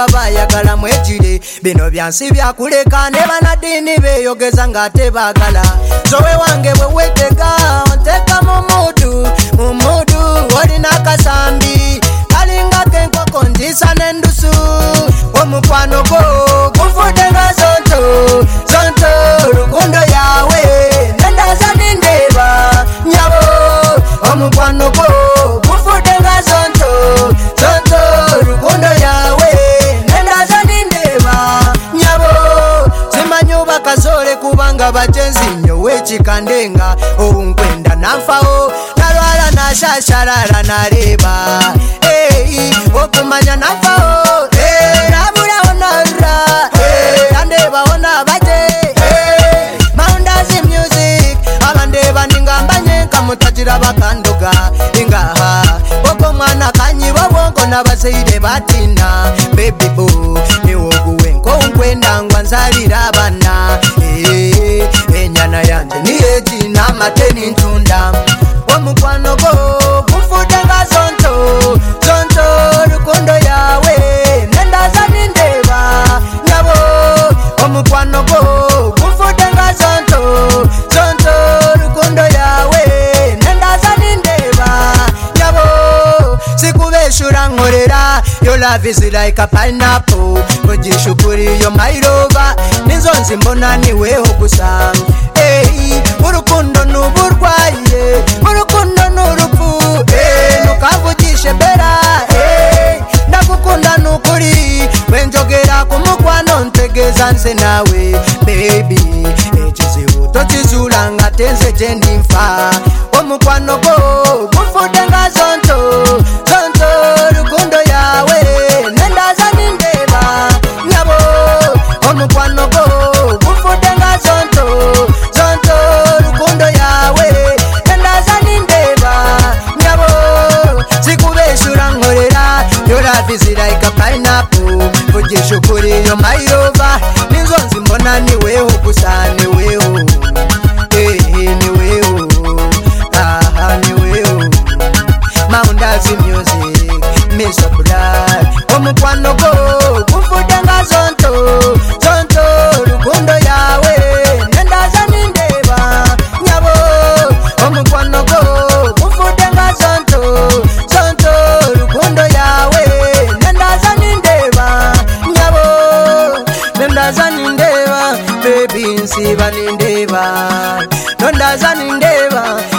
baba bayagala mwejire bino byansi byakuleka ne banadini beyogeza ngate bagala zowe wange bwe wetega onteka mu mudu olina kasambi kalinga kenkoko ndisa n'endusu omukwano gwo gufude nga zonto rukundo yawe nendaza nindeba nyabo omukwano gwo gufude nga zonto rukundo yawe nendaza nindeba nyabo zimanyoba kazole kubanga bajenzi nyo wechikandenga ounkwenda nanfao nalwala nashasharara nareba okumanya nanfao nabula onara andeba ona bate Maundazi music abandeba ningambanye kamutajira bakanduga ingaha oko mwana kanyibo bongo nabaseide batina baby boo niwoguwe nkonkwenda ngwanzalira abana enyana yanje niyeji namateni ntunda omukwano gwo gufude nga zonto rukundo yawe nendaza nindeba nyabo omukwano gwo gufude nga zonto rukundo yawe nendaza nindeba nyabo sikubeshura nkorera your love is like a pineapple kujishukuri yo my lover ninzonzi mbona niweho gusa urukundo nuburwaye urukundo nurupfu nukavugishe bera ndagukunda nukuri wenjogera kumukwano ntegeza nse nawe baby ekizibu tokizula nga tenze gyendi nfa omukwano gwo gufude nga zonto rukundo yawe nendaza nindeba nyabo omukwano gwo gufude nga zonto rukundo yawe nendaza nindeba nyabo sikubeshura nkorera your love is like a pineapple kujishukuri yo my lover ninzonzi mbona niweho gusa niweho niweho niweho Maundazi music Mr. Blood omukwano gwo gufude nga zonto rukundo yawe nendaza nindeba nyabo omukwano gwo gufude nga zonto rukundo yawe nendaza nindeba nyabo nendaza nindeba baby nsiba nindeba nendaza nindeba